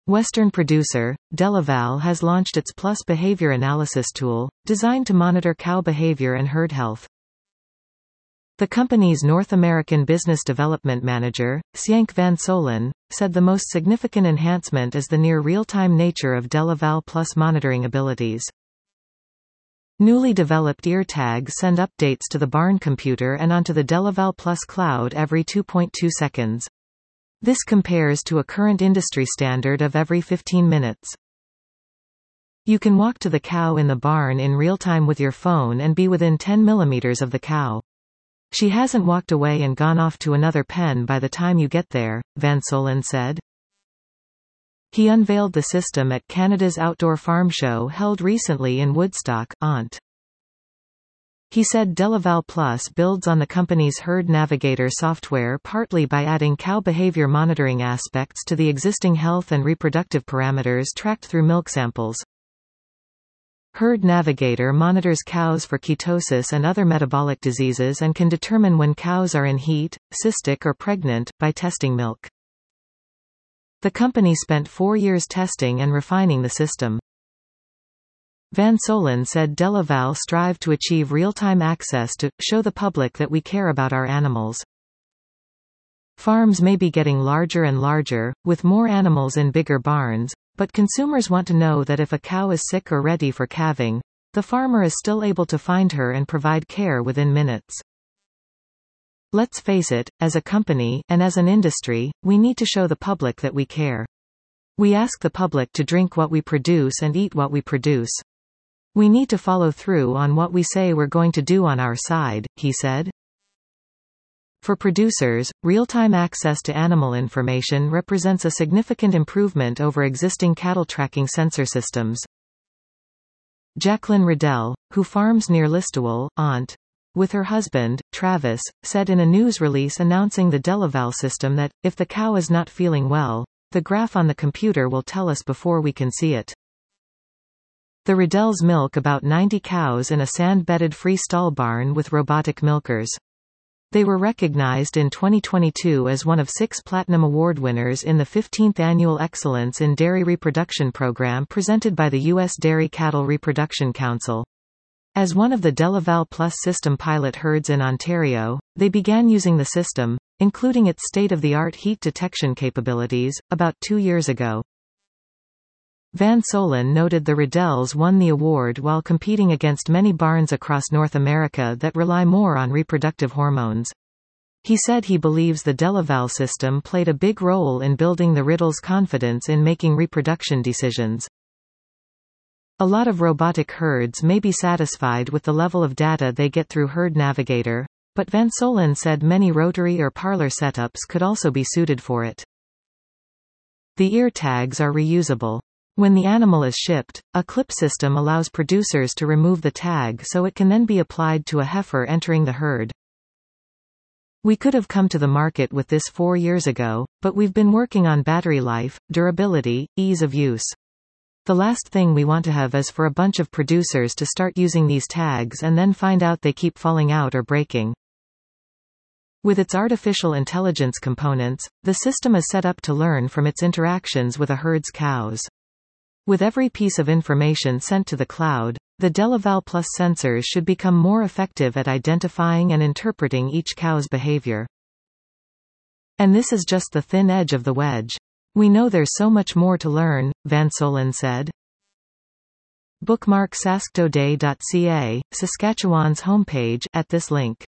Western producer, Delaval has launched its Plus behavior analysis tool, designed to monitor cow behavior and herd health. The company's North American business development manager, Sjank van Solen, said the most significant enhancement is the near real-time nature of Delaval Plus monitoring abilities. Newly developed ear tags send updates to the barn computer and onto the Delaval Plus cloud every 2.2 seconds. This compares to a current industry standard of every 15 minutes. You can walk to the cow in the barn in real time with your phone and be within 10 millimeters of the cow. She hasn't walked away and gone off to another pen by the time you get there, Van Solen said. He unveiled the system at Canada's Outdoor Farm Show held recently in Woodstock, Ont. He said Delaval Plus builds on the company's Herd Navigator software partly by adding cow behavior monitoring aspects to the existing health and reproductive parameters tracked through milk samples. Herd Navigator monitors cows for ketosis and other metabolic diseases and can determine when cows are in heat, cystic or pregnant, by testing milk. The company spent 4 years testing and refining the system. Van Solen said Delaval strive to achieve real-time access to show the public that we care about our animals. Farms may be getting larger and larger, with more animals in bigger barns, but consumers want to know that if a cow is sick or ready for calving, the farmer is still able to find her and provide care within minutes. Let's face it, as a company, and as an industry, we need to show the public that we care. We ask the public to drink what we produce and eat what we produce. We need to follow through on what we say we're going to do on our side, he said. For producers, real-time access to animal information represents a significant improvement over existing cattle tracking sensor systems. Jacqueline Riddell, who farms near Listowel, Ont, with her husband, Travis, said in a news release announcing the Delaval system that, if the cow is not feeling well, the graph on the computer will tell us before we can see it. The Riddells milk about 90 cows in a sand-bedded free stall barn with robotic milkers. They were recognized in 2022 as one of 6 Platinum Award winners in the 15th Annual Excellence in Dairy Reproduction program presented by the U.S. Dairy Cattle Reproduction Council. As one of the Delaval Plus system pilot herds in Ontario, they began using the system, including its state-of-the-art heat detection capabilities, about 2 years ago. Van Solen noted the Riddells won the award while competing against many barns across North America that rely more on reproductive hormones. He said he believes the Delaval system played a big role in building the Riddells' confidence in making reproduction decisions. A lot of robotic herds may be satisfied with the level of data they get through Herd Navigator, but Van Solen said many rotary or parlor setups could also be suited for it. The ear tags are reusable. When the animal is shipped, a clip system allows producers to remove the tag so it can then be applied to a heifer entering the herd. We could have come to the market with this 4 years ago, but we've been working on battery life, durability, ease of use. The last thing we want to have is for a bunch of producers to start using these tags and then find out they keep falling out or breaking. With its artificial intelligence components, the system is set up to learn from its interactions with a herd's cows. With every piece of information sent to the cloud, the Delaval Plus sensors should become more effective at identifying and interpreting each cow's behavior. And this is just the thin edge of the wedge. We know there's so much more to learn, Van Solen said. Bookmark sasktoday.ca, Saskatchewan's homepage, at this link.